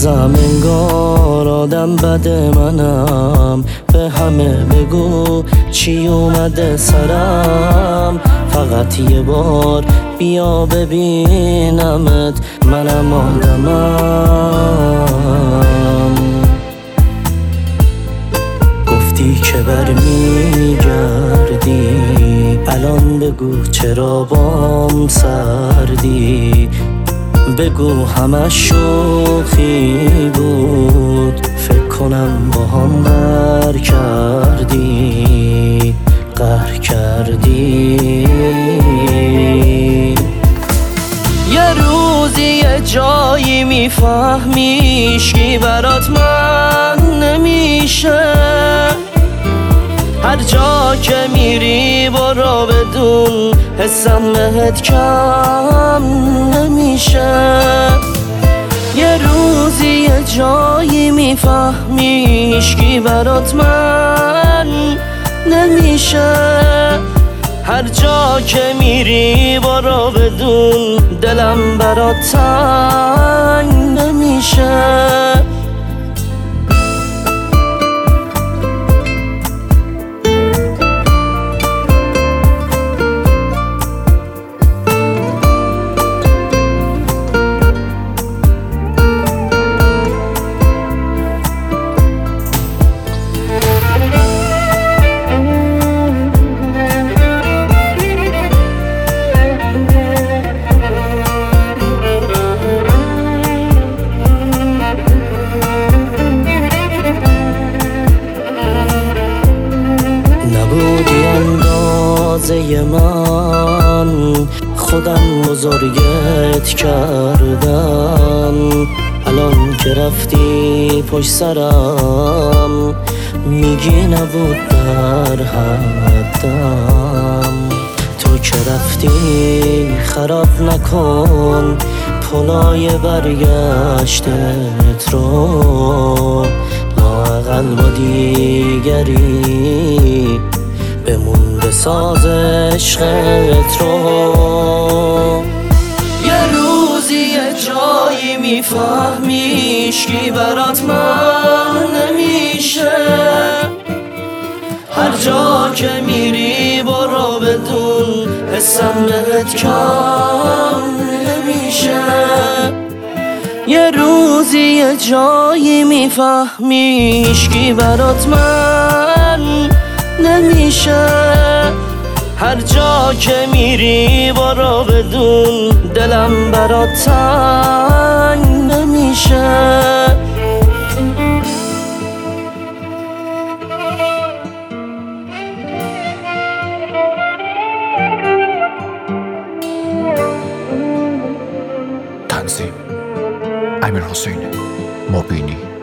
بازم انگار آدم بده منم، به همه بگو چی اومده سرم، فقط یه بار بیا ببینمت، منم آدمم. گفتی که برمیگردی، الان بگو چرا بام سردی، بگو همه شوخی بود، فکر کنم با هم قهر کردی، قهر کردی. یه روزی یه جایی میفهمی هیچکی برات من نمیشه، هر جا که میری برو بدون حسم بهت کم نمیشه. یه روزی یه جایی میفهمی هیچکی برات من نمیشه، هر جا که میری برو بدون دلم برات تنگ نمیشه. نبودی اندازه من، خودم بزرگت کردم، الان که رفتی پشت سرم میگی نبود در حدم. تو که رفتی خراب نکن پلای برگشتت رو، لااقل با دیگری بمون بساز عشقت رو. یه روزی یه جایی میفهمی هیچکی برات من نمیشه، هر جا که میری برو بدون حسم بهت کم نمیشه. یه روزی یه جایی میفهمی هیچکی برات من نمیشه، هر جا که میری برو بدون دلم برات تنگ نمیشه. تنظیم امیرحسین مبینی.